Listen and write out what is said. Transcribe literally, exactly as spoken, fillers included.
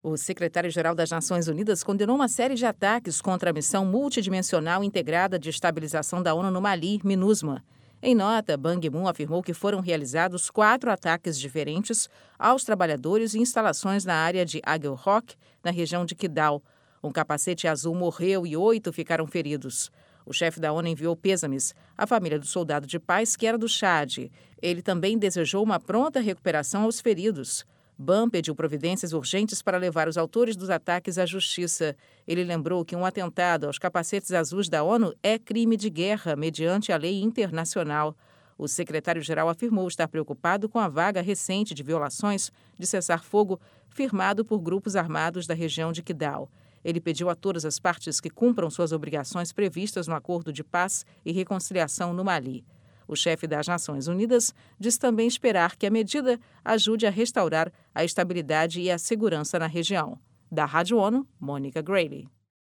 O secretário-geral das Nações Unidas condenou uma série de ataques contra a missão multidimensional integrada de estabilização da ONU no Mali, MINUSMA. Em nota, Ban Ki-moon afirmou que foram realizados quatro ataques diferentes aos trabalhadores e instalações na área de Aguelhok, na região de Kidal. Um capacete azul morreu e oito ficaram feridos. O chefe da ONU enviou pêsames à família do soldado de paz, que era do Chad. Ele também desejou uma pronta recuperação aos feridos. Ban pediu providências urgentes para levar os autores dos ataques à justiça. Ele lembrou que um atentado aos capacetes azuis da ONU é crime de guerra mediante a lei internacional. O secretário-geral afirmou estar preocupado com a vaga recente de violações de cessar-fogo firmado por grupos armados da região de Kidal. Ele pediu a todas as partes que cumpram suas obrigações previstas no Acordo de Paz e Reconciliação no Mali. O chefe das Nações Unidas diz também esperar que a medida ajude a restaurar a estabilidade e a segurança na região. Da Rádio ONU, Mônica Grayle.